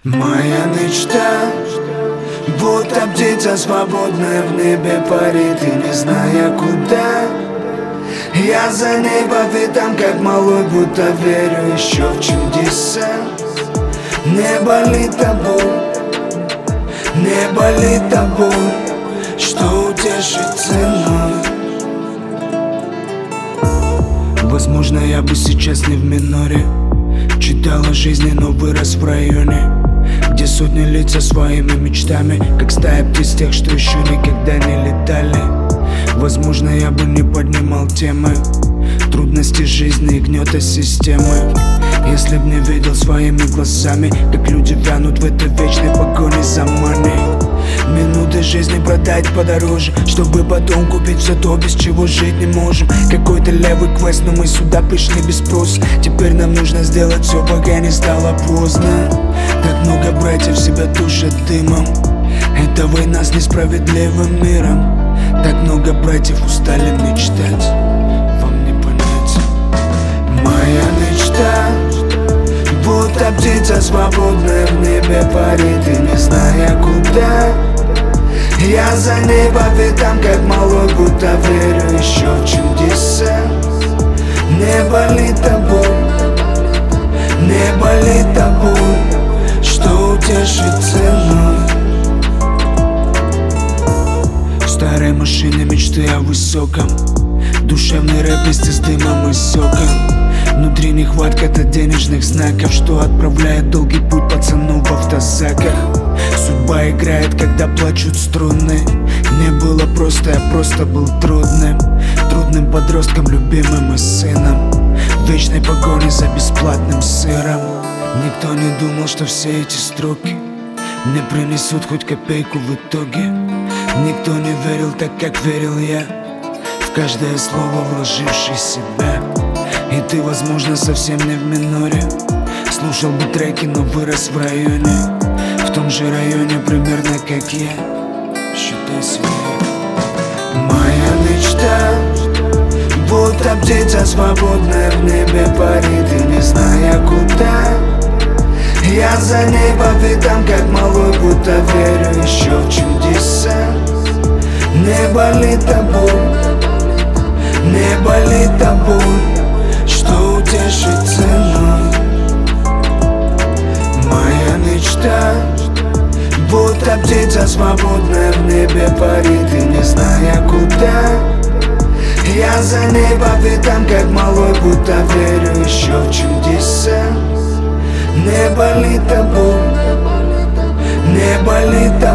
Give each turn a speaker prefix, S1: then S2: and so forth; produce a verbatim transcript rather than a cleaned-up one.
S1: Моя мечта, будто птица свободная в небе парит и не зная куда. Я за ней по пятам, как малой, будто верю еще в чудеса. Не болит та боль, не болит та боль, что утешит ценой. Возможно, я бы сейчас не в миноре, читал о жизни, но вырос в районе, где сотни лиц со своими мечтами, как стая птиц тех, что еще никогда не летали. Возможно, я бы не поднимал темы трудности жизни и гнета системы, если б не видел своими глазами, как люди вянут в этой вечной погоне за money. Минуты жизни продать подороже, чтобы потом купить все то, без чего жить не можем. Какой-то левый квест, но мы сюда пришли без спроса. Теперь нам нужно сделать все, пока не стало поздно. Так много братьев себя тушат дымом, это война с несправедливым миром. Так много братьев устали мечтать, вам не понять. Моя мечта, будто птица свободная в небе парит и не зная куда. Я за ней по пятам, как малой, будто верю еще в чудеса. Не болит та боль, не болит та боль, что утешит ценой. В старой машине мечты о высоком, душевный рэп вместе с дымом и соком. Внутри нехватка-то денежных знаков, что отправляет долгий путь пацанов в автозаках. Судьба играет, когда плачут струны. Не было просто, я просто был трудным Трудным подростком, любимым и сыном, в вечной погоне за бесплатным сыром. Никто не думал, что все эти строки мне принесут хоть копейку в итоге. Никто не верил так, как верил я, в каждое слово вложивший себя. И ты, возможно, совсем не в миноре, слушал бы треки, но вырос в районе, в том же районе примерно как я, считай свой. Моя мечта, будто птица свободная в небе парит и не зная куда. Я за ней по пятам, как малой, будто верю еще в чудеса. Не болит та боль, не болит та боль, что утешит ценой. Моя мечта, будто птица свободная в небе парит и не зная куда. Я за ней по пятам, как малой, будто верю еще в чудеса. Не болит та боль, не болит та